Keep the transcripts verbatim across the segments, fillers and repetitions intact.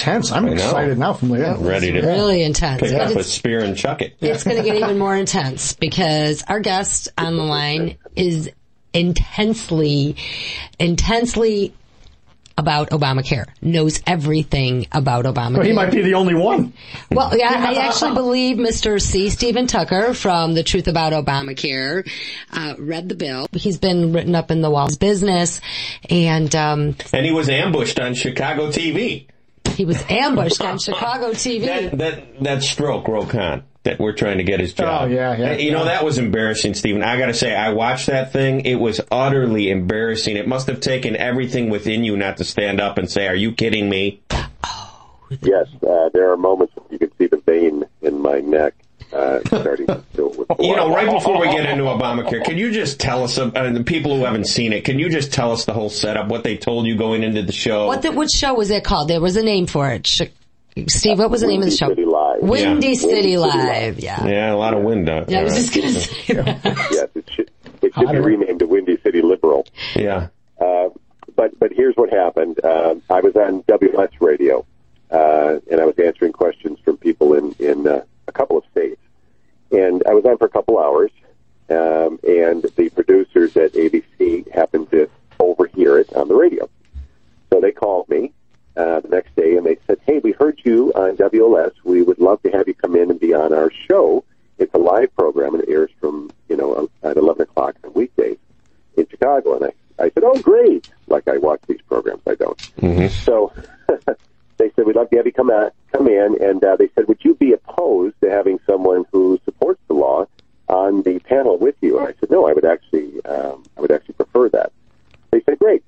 intense. I'm excited now from the yeah, ready to really intense. Pick up a spear and chuck it. It's going to get even more intense because our guest on the line is intensely, intensely about Obamacare, knows everything about Obamacare. Well, he might be the only one. Well, yeah, I actually believe Mister C. Stephen Tucker from The Truth About Obamacare uh, read the bill. He's been written up in the Wall Business, and um, and he was ambushed on Chicago T V. He was ambushed on Chicago T V. That that, that stroke, Ro Khan, that we're trying to get his job. Oh, yeah, yeah. You know, that was embarrassing, Stephen. I gotta say, I watched that thing. It was utterly embarrassing. It must have taken everything within you not to stand up and say, are you kidding me? Oh. Yes, uh, there are moments when you can see the vein in my neck uh, starting to fill with blood. You know, right before we get into Obamacare, can you just tell us, uh, the people who haven't seen it, can you just tell us the whole setup, what they told you going into the show? What the, what show was it called? There was a name for it. Sh- Steve, what was the Windy name of the show? City Live. Windy Yeah. City Windy Live. City Live. Yeah. Yeah, a lot of wind out Yeah, I there. was just going to say that. Yes, it should, it should be renamed to Windy City Liberal. Yeah. Uh, but but here's what happened. Uh, I was on W L S radio, uh, and I was answering questions from people in, in uh, a couple of states. And I was on for a couple hours, um, and the producers at A B C happened to overhear it on the radio. So they called me uh, the next day, and they said, hey, we heard you on W L S. We would love to have you come in and be on our show. It's a live program, and it airs from, you know, at eleven o'clock on weekdays in Chicago. And I, I said, oh, great. Like I watch these programs. I don't. Mm-hmm. So they said, we'd love to have you come, out, come in. And uh, they said, would you be opposed to having someone who supports the law on the panel with you? And I said, no, I would actually, um, I would actually prefer that. They said, great.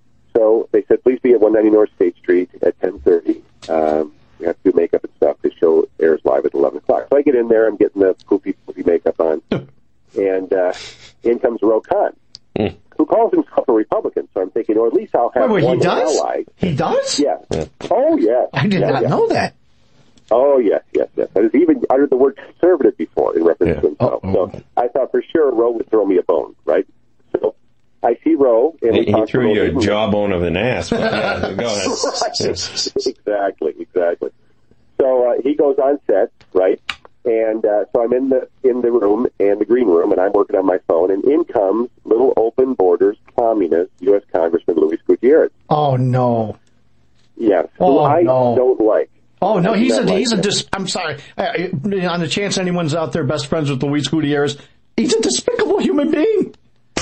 So they said, please be at one ninety North State Street at ten thirty. Um, we have to do makeup and stuff. The show airs live at eleven o'clock. So I get in there. I'm getting the poofy, poofy makeup on. And uh, in comes Ro Khan, mm. who calls himself a Republican. So I'm thinking, or at least I'll have wait, wait, one he does? ally. He does? Yeah. yeah. Oh, yeah. I did yeah, not yeah. know that. Oh, yes, yes, yes. I was even uttered the word conservative before in reference Yeah. to himself. Oh, So I thought for sure Ro would throw me a bone, right? So I see Ro. And He, we he talk threw you a about- jawbone of an ass. But, yeah, go ahead. Right. Yeah. Exactly, exactly. So uh, he goes on set, right? And uh, so I'm in the in the room, and the green room, and I'm working on my phone, and in comes little open borders communist U S Congressman Luis Gutierrez. Oh, no. Yes, Oh, who I no. don't like. Oh, no, I do he's not a, like he's a, him. dis- I'm sorry. I, I- on the chance anyone's out there best friends with Luis Gutierrez, he's a despicable human being.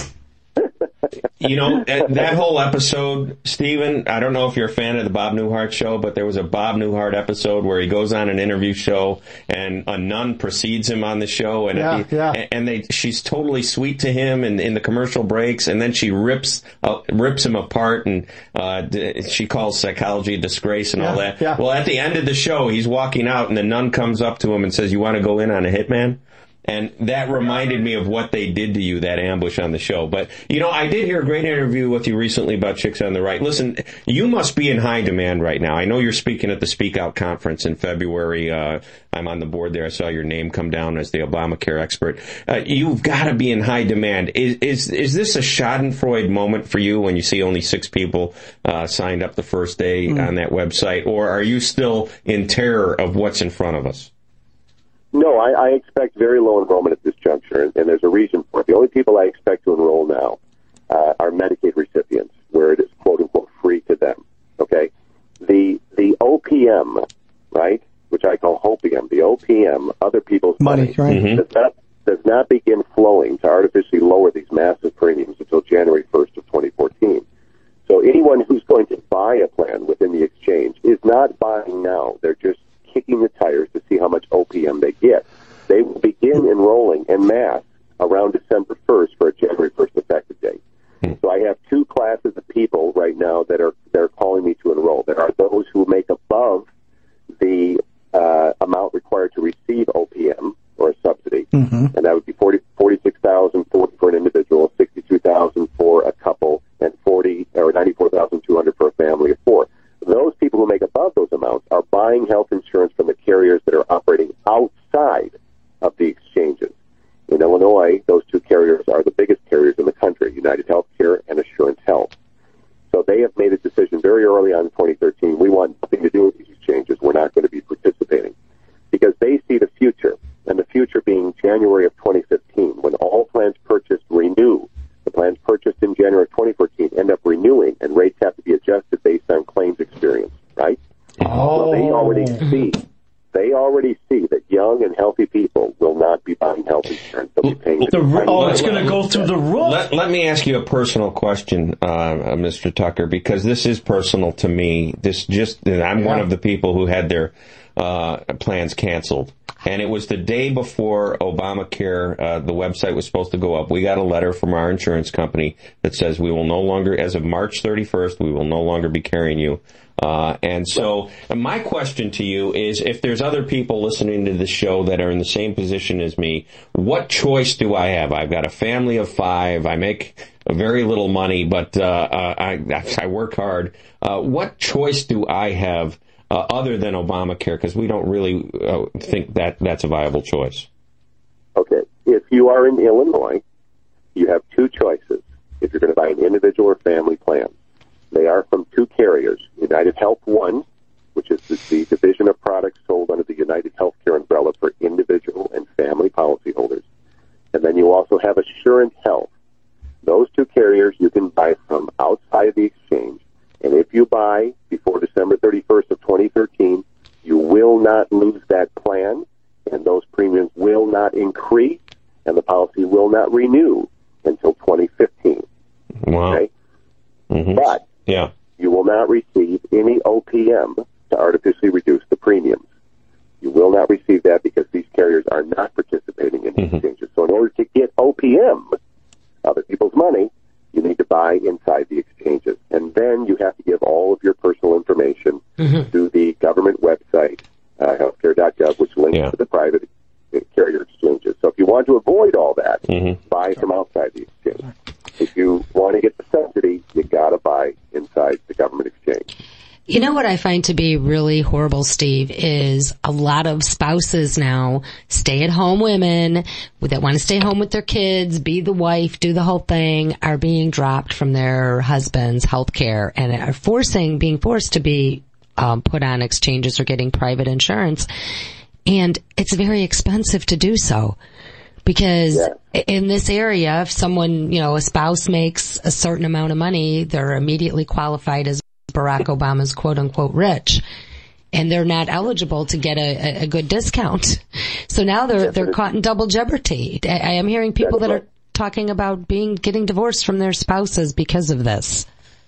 You know, that, that whole episode, Stephen, I don't know if you're a fan of the Bob Newhart show, but there was a Bob Newhart episode where he goes on an interview show and a nun precedes him on the show, and Yeah, he, yeah. and they she's totally sweet to him in, in the commercial breaks, and then she rips uh, rips him apart, and uh, d- she calls psychology a disgrace and all Yeah, that. yeah. Well, at the end of the show, he's walking out, and the nun comes up to him and says, "You want to go in on a hitman?" And that reminded me of what they did to you, that ambush on the show. But, you know, I did hear a great interview with you recently about Chicks on the Right. Listen, you must be in high demand right now. I know you're speaking at the Speak Out conference in February. Uh, I'm on the board there. I saw your name come down as the Obamacare expert. Uh, you've got to be in high demand. Is, is, is this a schadenfreude moment for you when you see only six people uh, signed up the first day mm. on that website? Or are you still in terror of what's in front of us? No, I, I expect very low enrollment at this juncture, and, and there's a reason for it. The only people I expect to enroll now uh, are Medicaid recipients, where it is quote-unquote free to them, okay? The the O P M, right, which I call hopium, the O P M, other people's Money, money, right. Mm-hmm. does, not, does not begin flowing to artificially lower these massive premiums until January first of twenty fourteen. So anyone who's going to buy a plan within the exchange is not buying now. They're just kicking the tires to see how much O P M they get. They will begin enrolling en masse around December first for a January first effective date. So I have two classes of people right now that are that are calling me to enroll. There are those who make above the uh, amount required to receive O P M or a subsidy, Mm-hmm. and that would be forty, forty-six thousand forty for an individual, sixty-two thousand for a couple, and forty or ninety-four thousand two hundred for a family of four. Those people who make above those amounts are buying health insurance from the carriers that are operating outside of the exchanges. In Illinois, those two carriers are the biggest carriers in the country, United Healthcare and Assurance Health. So they have made a decision very early on in twenty thirteen. We want nothing to do with these exchanges. already see. They already see that young and healthy people will not be buying health insurance. They'll be paying the, the oh, it's going to go through the roof. Let, let me ask you a personal question, uh, Mister Tucker, because this is personal to me. This just I'm one of the people who had their uh, plans canceled. And it was the day before Obamacare, uh, the website was supposed to go up. We got a letter from our insurance company that says we will no longer, as of March thirty-first, we will no longer be carrying you. Uh, and so my question to you is, if there's other people listening to this show that are in the same position as me, what choice do I have? I've got a family of five. I make very little money, but uh, uh, I, I work hard. Uh, what choice do I have uh, other than Obamacare? Because we don't really uh, think that that's a viable choice. Okay. If you are in Illinois, you have two choices if you're going to buy an individual or family plan. They are from two carriers, United Health One, which is the, the division of products sold under the United Healthcare umbrella for individual and family policyholders. And then you also have Assurant Health. Those two carriers you can buy from outside of the exchange. And if you buy before December thirty-first of twenty thirteen, you will not lose that plan, and those premiums will not increase, and the policy will not renew until twenty fifteen. Wow. Okay? Mm-hmm. But yeah. you will not receive any O P M to artificially reduce the premiums. You will not receive that because these carriers are not participating in Mm-hmm. exchanges. So in order to get O P M, other people's money, you need to buy inside the exchanges. And then you have to give all of your personal information Mm-hmm. to the government website, uh, healthcare dot gov, which links Yeah. to the private carrier exchanges. So if you want to avoid all that, Mm-hmm. buy from outside the exchange. If you want to get the subsidy, you got to buy inside the government exchange. You know what I find to be really horrible, Steve, is a lot of spouses now, stay-at-home women that want to stay home with their kids, be the wife, do the whole thing, are being dropped from their husband's health care and are forcing, being forced to be um, put on exchanges or getting private insurance. And it's very expensive to do so. Because yeah. in this area, if someone, you know, a spouse makes a certain amount of money, they're immediately qualified as Barack Obama's quote unquote rich. And they're not eligible to get a, a good discount. So now they're, they're caught in double jeopardy. I, I am hearing people That's that right. are talking about being, getting divorced from their spouses because of this.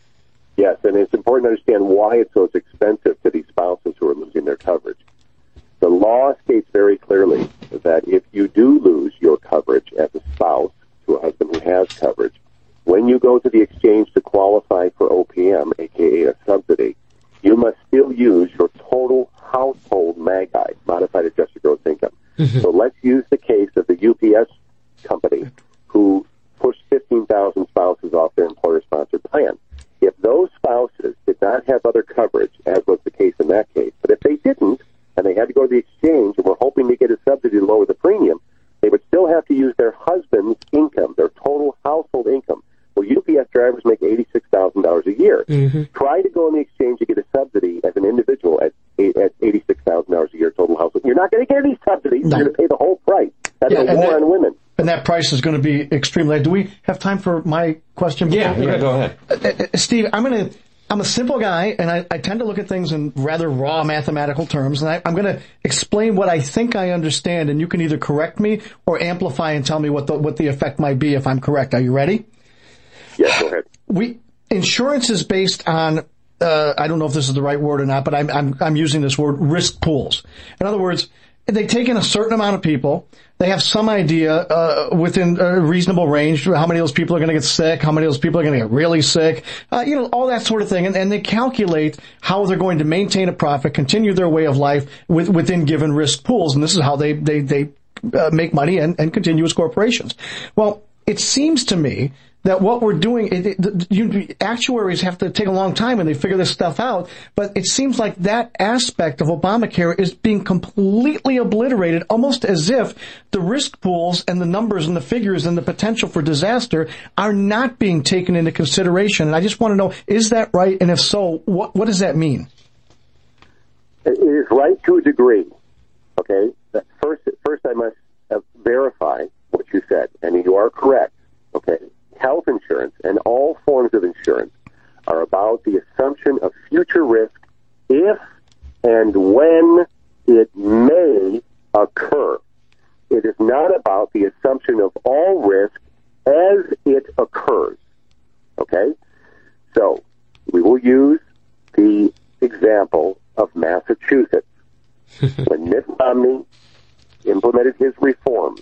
Yes, and it's important to understand why it's so expensive to these spouses who are losing their coverage. The law states very clearly that if you do lose your coverage as a spouse to a husband who has coverage, when you go to the exchange to qualify for O P M, aka a subsidy, you must still use your total household MAGI, modified adjusted gross income. Mm-hmm. So let's use the case of the U P S company who pushed fifteen thousand spouses off their employer-sponsored plan. If those spouses did not have other coverage, as was the case in that case, but if they didn't, and they had to go to the exchange and were hoping to get a subsidy to lower the premium, they would still have to use their husband's income, their total household income. Well, U P S drivers make eighty-six thousand dollars a year. Mm-hmm. Try to go in the exchange to get a subsidy as an individual at, at eighty-six thousand dollars a year total household. You're not going to get any subsidies. No. You're going to pay the whole price. That's Yeah, a and war that- on women. And that price is going to be extremely. Do we have time for my question? Yeah, yeah, go ahead. Uh, uh, Steve, I'm going to. I'm a simple guy, and I, I tend to look at things in rather raw mathematical terms, and I, I'm going to explain what I think I understand, and you can either correct me or amplify and tell me what the what the effect might be if I'm correct. Are you ready? Yes, go ahead. We insurance is based on. Uh, I don't know if this is the right word or not, but I'm I'm I'm using this word risk pools. In other words, they take in a certain amount of people. They have some idea uh, within a reasonable range how many of those people are going to get sick, how many of those people are going to get really sick, uh, you know, all that sort of thing. And, and they calculate how they're going to maintain a profit, continue their way of life with, within given risk pools. And this is how they they they uh, make money and, and continue as corporations. Well, it seems to me that what we're doing, it, it, you, actuaries have to take a long time and they figure this stuff out, but it seems like that aspect of Obamacare is being completely obliterated, almost as if the risk pools and the numbers and the figures and the potential for disaster are not being taken into consideration. And I just want to know, is that right? And if so, what, what does that mean? It is right to a degree. Okay? First, first I must uh, verify what you said, and you are correct. Okay? Health insurance and all forms of insurance are about the assumption of future risk if and when it may occur. It is not about the assumption of all risk as it occurs. Okay? So, we will use the example of Massachusetts. When Mitt Romney implemented his reforms,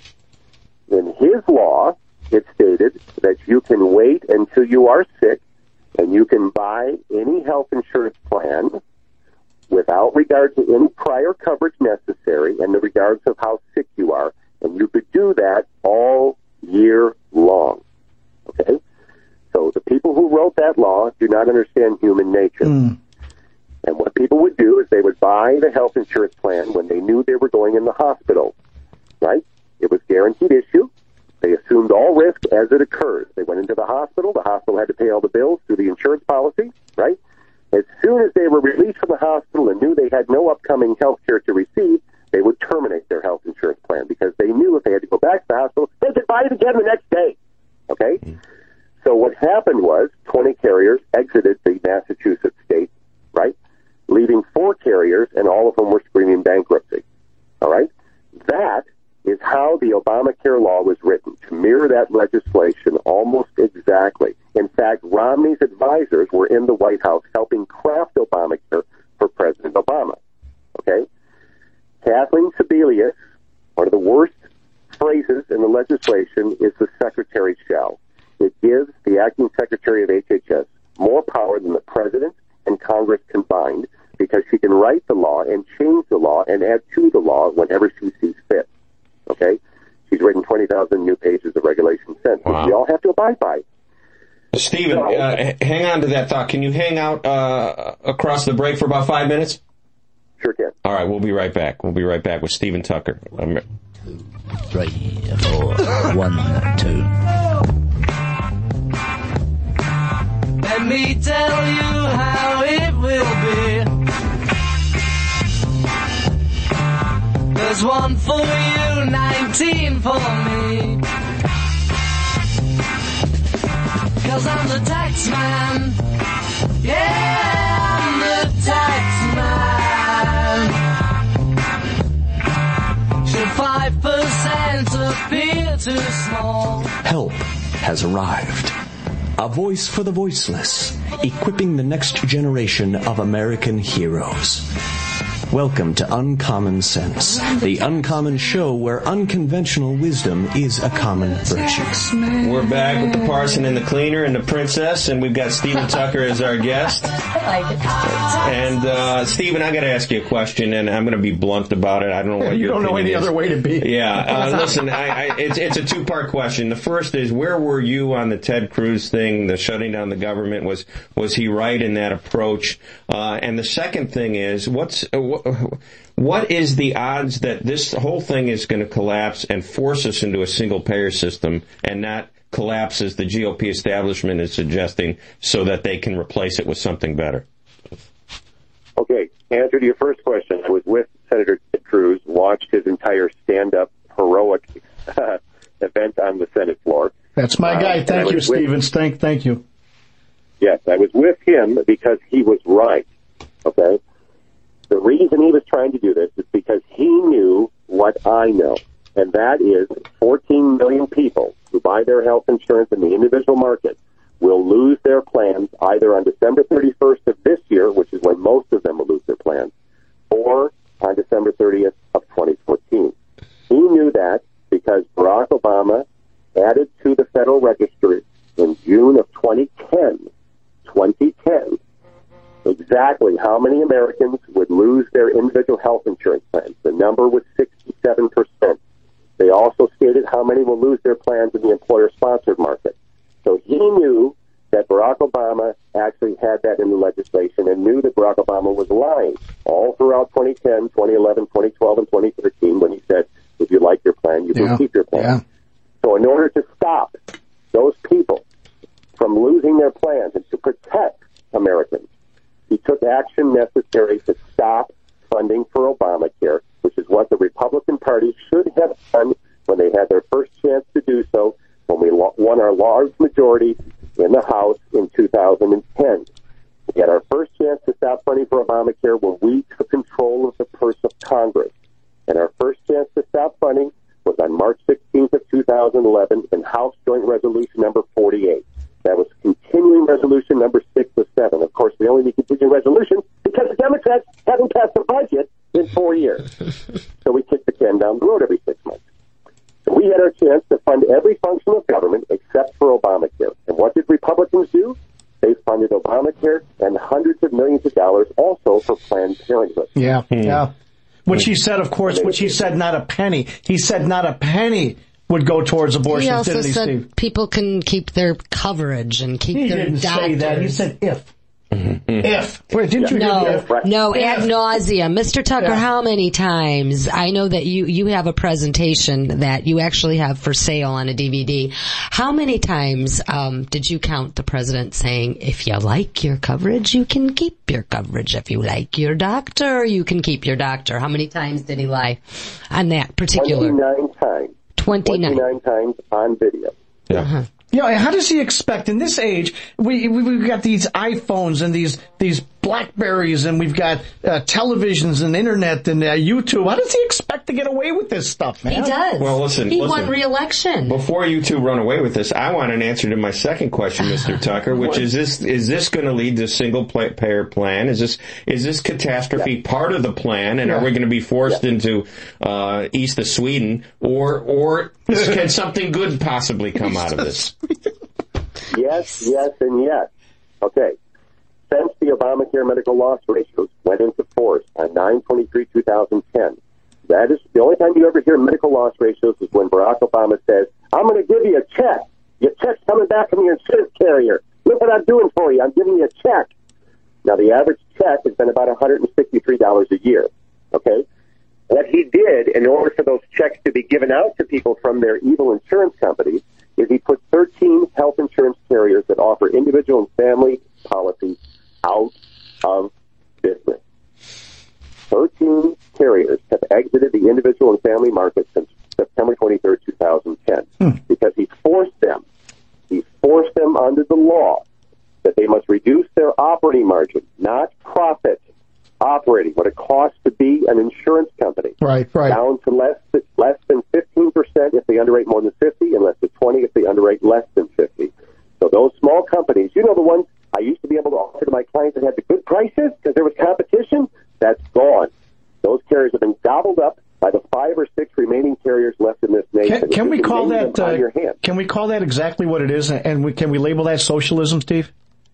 in his law, it stated that you can wait until you are sick and you can buy any health insurance plan without regard to any prior coverage necessary and the regards of how sick you are, and you could do that all year long. Okay? So the people who wrote that law do not understand human nature. Mm. And what people would do is they would buy the health insurance plan when they knew they were going in the hospital, right? It was guaranteed issue. They assumed all risk as it occurs. They went into the hospital. The hospital had to pay all the bills through the insurance policy, right? As soon as they were released from the hospital and knew they had no upcoming health care to receive, they would terminate their health insurance plan because they knew if they had to go back to the hospital, they could buy it again the next day, okay? Mm. So what happened was twenty carriers exited the Massachusetts state, right, leaving four carriers, and all of them were screaming bankruptcy, all right? That is how the Obamacare law was written, to mirror that legislation almost exactly. In fact, Romney's advisors were in the White House helping craft Obamacare for President Obama, okay? Kathleen Sebelius, one of the worst phrases in the legislation is the secretary shall. It gives the acting secretary of H H S more power than the president and Congress combined because she can write the law and change the law and add to the law whenever she sees fit. Okay? She's written twenty thousand new pages of regulation since, wow. which we all have to abide by. Stephen, so, uh, hang on to that thought. Can you hang out uh, across the break for about five minutes? Sure can. All right, we'll be right back. We'll be right back with Stephen Tucker. Um, two, three, four, one, two. Let me tell you how it will be. There's one for you, nineteen for me. Cause I'm the tax man. Yeah, I'm the tax man. Should five percent appear too small? Help has arrived. A voice for the voiceless, equipping the next generation of American heroes. Welcome to Uncommon Sense, the uncommon show where unconventional wisdom is a common virtue. We're back with the parson and the cleaner and the princess, and we've got Stephen Tucker as our guest. And uh, Stephen, I got to ask you a question, and I'm going to be blunt about it. I don't know what you your don't know any is. other way to be. Yeah, uh, listen, I, I, it's it's a two-part question. The first is, where were you on the Ted Cruz thing, the shutting down the government? Was was he right in that approach? Uh, and the second thing is, what's uh, what is the odds that this whole thing is going to collapse and force us into a single-payer system and not collapse as the G O P establishment is suggesting so that they can replace it with something better? Okay, answer to your first question. I was with Senator Ted Cruz, watched his entire stand-up heroic uh, event on the Senate floor. That's my guy. Uh, thank you, Stevens. Thank, thank you. Yes, I was with him because he was right, okay? The reason he was trying to do this is because he knew what I know, and that is fourteen million people who buy their health insurance in the individual market will lose their plans either on December thirty-first of this year, which is when most of them will lose their plans, or on December thirtieth of twenty fourteen. He knew that because Barack Obama added to the Federal Register in June of twenty ten, twenty ten, exactly how many Americans would lose their individual health insurance plans. The number was sixty-seven percent. They also stated how many will lose their plans in the employer-sponsored market. So he knew that Barack Obama actually had that in the legislation and knew that Barack Obama was lying all throughout twenty ten, twenty eleven, twenty twelve, and twenty thirteen when he said, if you like your plan, you yeah. can keep your plan. Yeah. So in order to stop those people from losing their plans and to protect Americans, he took action necessary to stop funding for Obamacare, which is what the Republican Party should have done when they had their first chance to do so, when we won our large majority in the House in two thousand ten. We had our first chance to stop funding for Obamacare when we took control control of the purse of Congress. And our first chance to stop funding was on March sixteenth of two thousand eleven in House Joint Resolution number forty-eight. That was continuing resolution number six of seven. Of course, we only need continuing resolution because the Democrats haven't passed a budget in four years. So we kicked the can down the road every six months. So we had our chance to fund every function of government except for Obamacare. And what did Republicans do? They funded Obamacare and hundreds of millions of dollars also for Planned Parenthood. Yeah, hmm. yeah. Which he said, of course, which he said not a penny. He said not a penny would go towards abortion. He also didn't he, said Steve? People can keep their coverage and keep he their didn't doctors. say that. He said if. Mm-hmm. If. Wait, didn't you no, hear that? No, ad nauseum. Mister Tucker, yeah. How many times? I know that you, you have a presentation that you actually have for sale on a D V D. How many times um, did you count the president saying, if you like your coverage, you can keep your coverage. If you like your doctor, you can keep your doctor. How many times did he lie on that particular? twenty-nine times. twenty-nine. twenty-nine times on video. Yeah. Uh-huh. You know, how does he expect in this age? We, we we've got these iPhones and these these Blackberries, and we've got uh, televisions and internet and uh, YouTube. How does he expect to get away with this stuff, man? He does. Well, listen, he listen. won re-election. Before you two run away with this, I want an answer to my second question, Mister Tucker, which is this: is this going to lead to a single payer plan? Is this is this catastrophe yeah. part of the plan, and yeah. are we going to be forced yeah. into uh, east of Sweden, or or can something good possibly come out of this? Yes, yes, and yes. Okay. Since the Obamacare medical loss ratios went into force on nine twenty-three two thousand ten, that is the only time you ever hear medical loss ratios is when Barack Obama says, I'm going to give you a check. Your check's coming back from your insurance carrier. Look what I'm doing for you. I'm giving you a check. Now, the average check has been about one hundred sixty-three dollars a year. Okay? What he did in order for those checks to be given out to people from their evil insurance companies is he put thirteen health insurance carriers that offer individual and family policies out of business. thirteen carriers have exited the individual and family market since September twenty-third, two thousand ten, hmm. because he forced them, he forced them under the law that they must reduce their operating margin, not profit, operating, what it costs to be an insurance company. Right, right. Down to less, less than fifteen percent if they underwrite more than fifty, and less than twenty if they underwrite less than fifty. So those small companies, you know, the ones I used to be able to offer to my clients that had the good prices because there was competition, that's gone. Those carriers have been gobbled up by the five or six remaining carriers left in this nation. Can, can we call that? Uh, your hand. Can we call that exactly what it is? And we, can we label that socialism, Steve?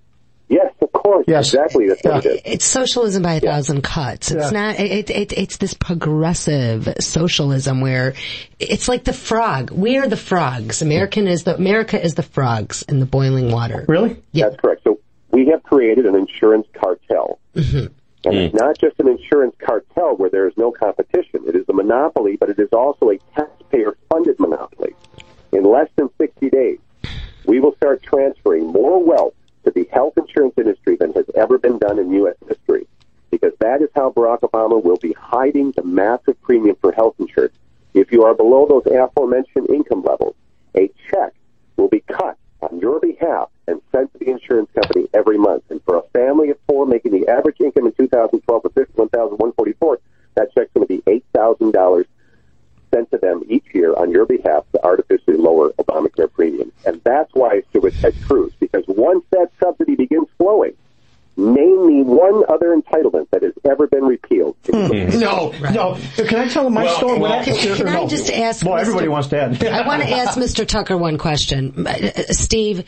Yes, of course. Yes. Exactly. That's what yeah. it is. It's socialism by a yeah. thousand cuts. It's yeah. not, it, it, it's this progressive socialism where it's like the frog. We are the frogs. American is the, America is the frogs in the boiling water. Really? Yeah. That's correct. So we have created an insurance cartel. Mm-hmm. And mm. it's not just an insurance cartel where there is no competition. It is a monopoly, but it is also a taxpayer-funded monopoly. In less than sixty days, we will start transferring more wealth to the health insurance industry than has ever been done in U S history, because that is how Barack Obama will be hiding the massive premium for health insurance. If you are below those aforementioned income levels, a check will be cut on your behalf and sent to the insurance company every month. And for a family of four making the average income in two thousand twelve of fifty-one thousand one hundred forty-four, that check's going to be eight thousand dollars sent to them each year on your behalf to artificially lower Obamacare premiums. And that's why it's with Ted Cruz, because once that subsidy begins flowing, name me one other entitlement that has ever been repealed. Hmm. No, right. no. Can I tell my well, story? Well, can can no. I just ask? Well, Mister everybody wants to add. I want to ask Mister Tucker one question. Uh, Steve,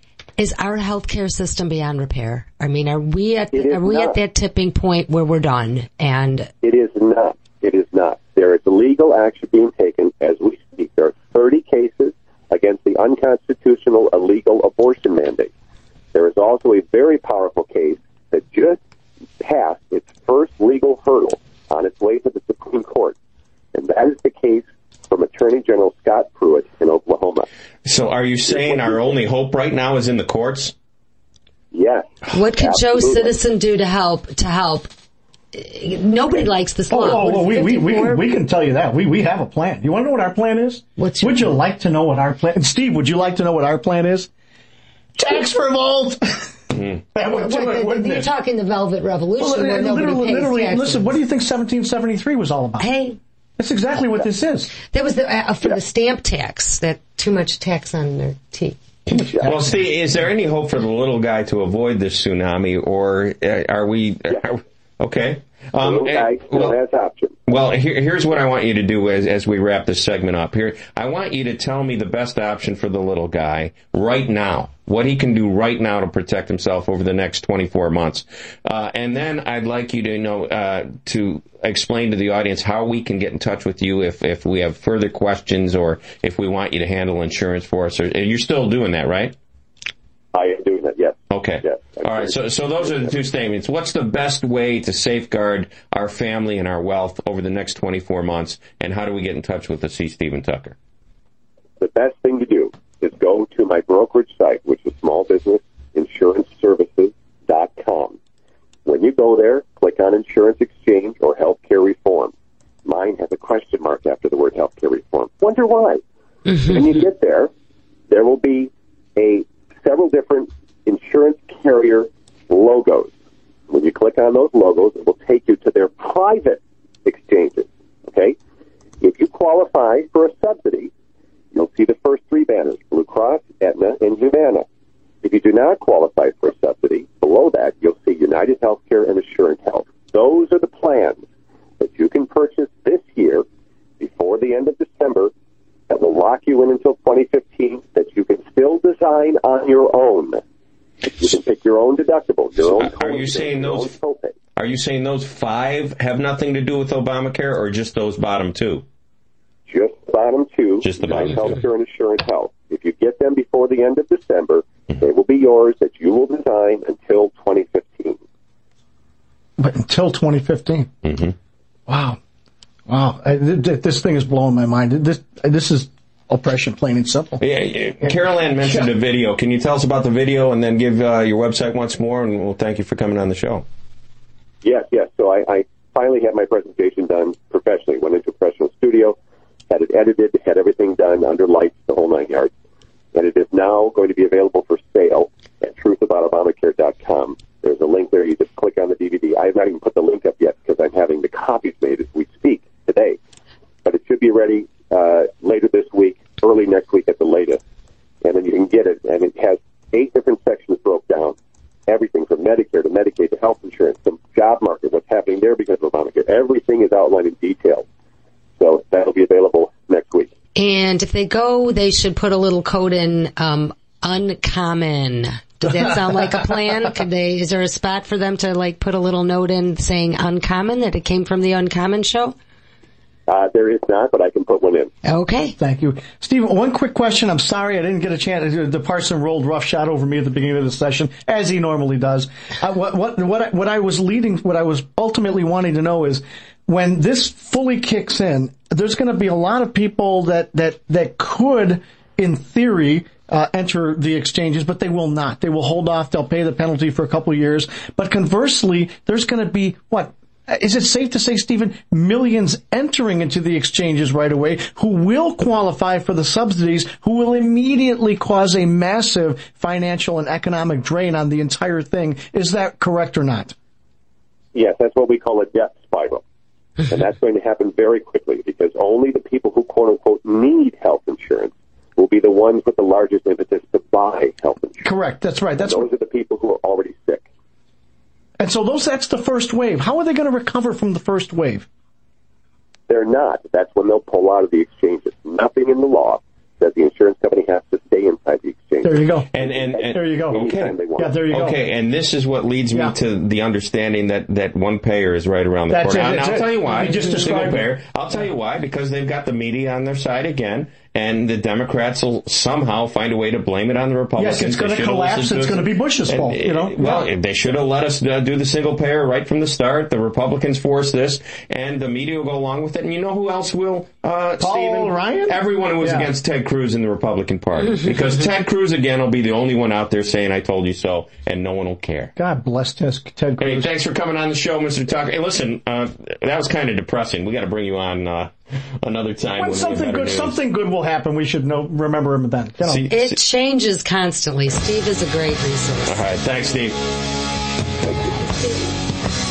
is our healthcare system beyond repair? I mean, are we at are we not. at that tipping point where we're done? And it is not. It is not. There is legal action being taken as we speak. There are thirty cases against the unconstitutional illegal abortion mandate. There is also a very powerful case that just passed its first legal hurdle on its way to the Supreme Court, and that is the case from Attorney General Scott Pruitt in Oklahoma. So are you saying our only hope right now is in the courts? Yes. What could absolutely. Joe Citizen do to help? To help? Nobody likes this law. Oh, oh, oh we, we, we, can, we can tell you that. We, we have a plan. You want to know what our plan is? What's your would plan? you like to know what our plan is? Steve, would you like to know what our plan is? Tax revolt! Tax Mm. That would do What, it, wouldn't you're it? talking the Velvet Revolution. Well, where and nobody literally, pays literally taxes. listen, what do you think seventeen seventy-three was all about? Hey, That's exactly what this is. that was the, uh, for the stamp tax, that too much tax on their tea. Well, Steve, is there any hope for the little guy to avoid this tsunami, or uh, are we... Are, okay. Um, Little guy and- still well, has options. Well, here, here's what I want you to do as, as we wrap this segment up. Here, I want you to tell me the best option for the little guy right now, what he can do right now to protect himself over the next twenty-four months. Uh, and then I'd like you to know, uh, to explain to the audience how we can get in touch with you if, if we have further questions or if we want you to handle insurance for us. Or, you're still doing that, right? I am doing that, yes. Okay. Yes, All right. So, so those are the two statements. What's the best way to safeguard our family and our wealth over the next twenty-four months? And how do we get in touch with the C. Stephen Tucker? The best thing to do is go to my brokerage site, which is small business insurance services dot com. When you go there, click on Insurance Exchange or Healthcare Reform. Mine has a question mark after the word Healthcare Reform. Wonder why? When you get there, there will be a several different insurance carrier logos. When you click on those logos, it will take you to their private exchanges. Okay? If you qualify for a subsidy, you'll see the first three banners, Blue Cross, Aetna, and Humana. If you do not qualify for a subsidy, below that, you'll see United Healthcare and Assurant Health. Those are the plans that you can purchase this year before the end of December that will lock you in until twenty fifteen, that you can still design on your own. You can pick your own deductible, your own Are you copay, saying your those- own copay. Are you saying those five have nothing to do with Obamacare, or just those bottom two? Just the bottom two, Just the United bottom two. Healthcare and Assurant Health. If you get them before the end of December, they will be yours that you will design until twenty fifteen. But until twenty fifteen. Mm-hmm. Wow. Wow. I, th- th- this thing is blowing my mind. This, this is oppression, plain and simple. Yeah, yeah. Carol Ann mentioned a video. Can you tell us about the video and then give uh, your website once more? And we'll thank you for coming on the show. Yes, yes. So I, I finally had my presentation done professionally. Went into a professional studio, had it edited, had everything done under lights, the whole nine yards. And it is now going to be available for sale at truth about obamacare dot com. There's a link there. You just click on the D V D. I have not even put the link up yet because I'm having the copies made as we speak today. But it should be ready uh, later this week, early next week at the latest. And then you can get it. And it has eight different sections broke down. Everything from Medicare to Medicaid to health insurance, the job market, what's happening there because of Obamacare. Everything is outlined in detail. So that'll be available next week. And if they go, they should put a little code in, um, uncommon. Does that sound like a plan? Could they, is there a spot for them to like put a little note in saying uncommon, that it came from the Uncommon show? Uh, there is not, but I can put one in. Okay. Thank you. Steve, one quick question. I'm sorry I didn't get a chance. The parson rolled roughshod over me at the beginning of the session, as he normally does. Uh, what, what, what, I, what I was leading, what I was ultimately wanting to know is, when this fully kicks in, there's going to be a lot of people that, that, that could, in theory, uh, enter the exchanges, but they will not. They will hold off. They'll pay the penalty for a couple of years. But conversely, there's going to be, what, is it safe to say, Stephen, millions entering into the exchanges right away who will qualify for the subsidies, who will immediately cause a massive financial and economic drain on the entire thing. Is that correct or not? Yes, that's what we call a death spiral. And that's going to happen very quickly because only the people who, quote unquote, need health insurance will be the ones with the largest impetus to buy health insurance. Correct. That's right. That's those are the people who are already sick. And so those, that's the first wave. How are they going to recover from the first wave? They're not. That's when they'll pull out of the exchanges. Nothing in the law says the insurance company has to stay inside the exchange. There you go. And, and, and there you go. Okay. Yeah, there you go. Okay, and this is what leads me Yeah. to the understanding that, that one payer is right around the That's corner. it, And that's I'll it. tell you why. You just Single described it. payer. I'll tell you why. Because they've got the media on their side again, and the Democrats will somehow find a way to blame it on the Republicans. Yes, it's going They to should've collapse. listened It's to going to us. be Bush's And, fault. You know. Well, Yeah. they should have let us uh, do the single payer right from the start. The Republicans forced this, and the media will go along with it. And you know who else will, uh, Paul Stephen? Ryan? Everyone who was Yeah. against Ted Cruz in the Republican Party. Because Ted Cruz, again, will be the only one out there saying, I told you so, and no one will care. God bless Ted, Ted Cruz. Hey, thanks for coming on the show, Mister Tucker. Hey, listen, uh, that was kind of depressing. We got to bring you on uh, another time. When when something good, news. something good will happen, we should know, remember him then. You know. see, it see. changes constantly. Steve is a great resource. All right. Thanks, Steve. Thank you.